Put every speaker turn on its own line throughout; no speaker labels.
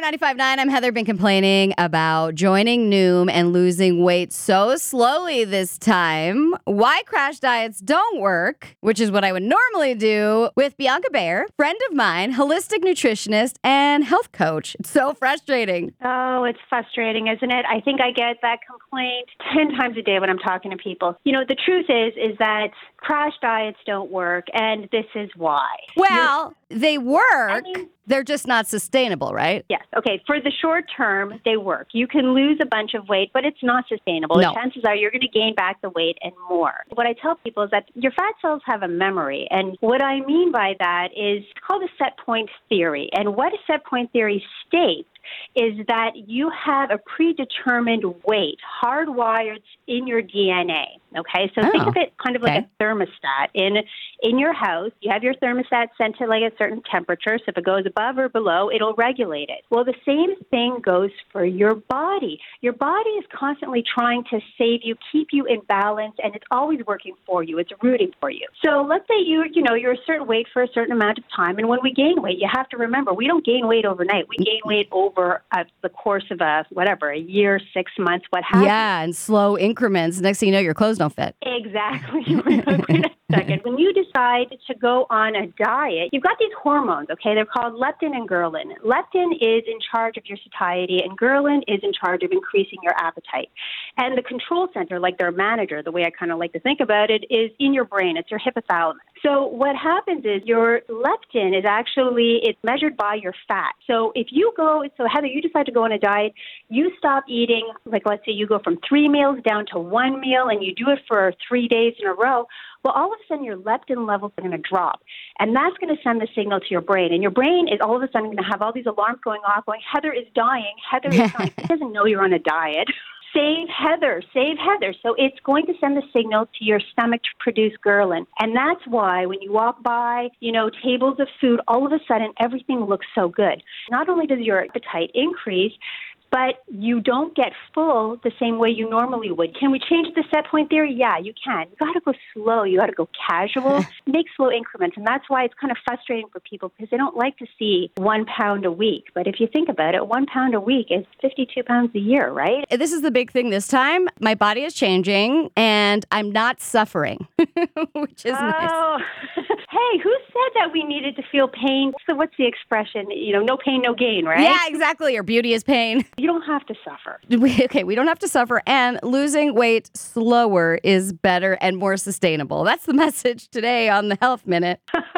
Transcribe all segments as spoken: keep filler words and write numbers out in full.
ninety-five point nine, I'm Heather. Been complaining about joining Noom and losing weight so slowly this time. Why crash diets don't work, which is what I would normally do, with Bianca Bayer, friend of mine, holistic nutritionist, and health coach. It's so frustrating.
Oh, it's frustrating, isn't it? I think I get that complaint ten times a day when I'm talking to people. You know, the truth is, is that crash diets don't work, and this is why.
Well, You're- they work. I mean, they're just not sustainable, right?
Yes. Okay. For the short term, they work. You can lose a bunch of weight, but it's not sustainable.
No.
The chances are you're going to gain back the weight and more. What I tell people is that your fat cells have a memory. And what I mean by that is it's called a set point theory. And what a set point theory states is that you have a predetermined weight hardwired in your D N A. Okay, so oh, think of it kind of like okay. a thermostat. In in your house, you have your thermostat set to like a certain temperature. So if it goes above or below, it'll regulate it. Well, the same thing goes for your body. Your body is constantly trying to save you, keep you in balance, and it's always working for you. It's rooting for you. So let's say you you know you're a certain weight for a certain amount of time, and when we gain weight, you have to remember we don't gain weight overnight. We gain weight over uh, the course of a whatever a year, six months, what have you.
Yeah, and slow increments. Next thing you know, your clothes don't fit.
Exactly. Second, when you decide to go on a diet, you've got these hormones, okay? They're called leptin and ghrelin. Leptin is in charge of your satiety, and ghrelin is in charge of increasing your appetite. And the control center, like their manager, the way I kind of like to think about it, is in your brain. It's your hypothalamus. So what happens is your leptin is actually, it's measured by your fat. So if you go, so Heather, you decide to go on a diet, you stop eating, like let's say you go from three meals down to one meal, and you do it for three days in a row, well, all of a sudden your leptin levels are going to drop. And that's going to send the signal to your brain. And your brain is all of a sudden going to have all these alarms going off, going, Heather is dying, Heather is dying. It doesn't know you're on a diet. Save Heather, save Heather. So it's going to send the signal to your stomach to produce ghrelin. And that's why when you walk by, you know, tables of food, all of a sudden everything looks so good. Not only does your appetite increase, but you don't get full the same way you normally would. Can we change the set point theory? Yeah, you can. You got to go slow. You got to go casual. Make slow increments. And that's why it's kind of frustrating for people because they don't like to see one pound a week. But if you think about it, one pound a week is fifty-two pounds a year, right?
This is the big thing this time. My body is changing and I'm not suffering, which is
oh.
nice.
Hey, who said that we needed to feel pain? So what's the expression? You know, no pain, no gain, right?
Yeah, exactly. Your beauty is pain.
You don't have to suffer.
We, okay, we don't have to suffer, and losing weight slower is better and more sustainable. That's the message today on the Health Minute.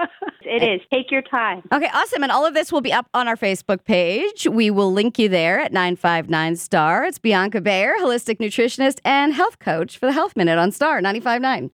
It is. Take your time.
Okay, awesome. And all of this will be up on our Facebook page. We will link you there at nine five nine star. It's Bianca Bayer, holistic nutritionist and health coach for the Health Minute on Star ninety-five point nine.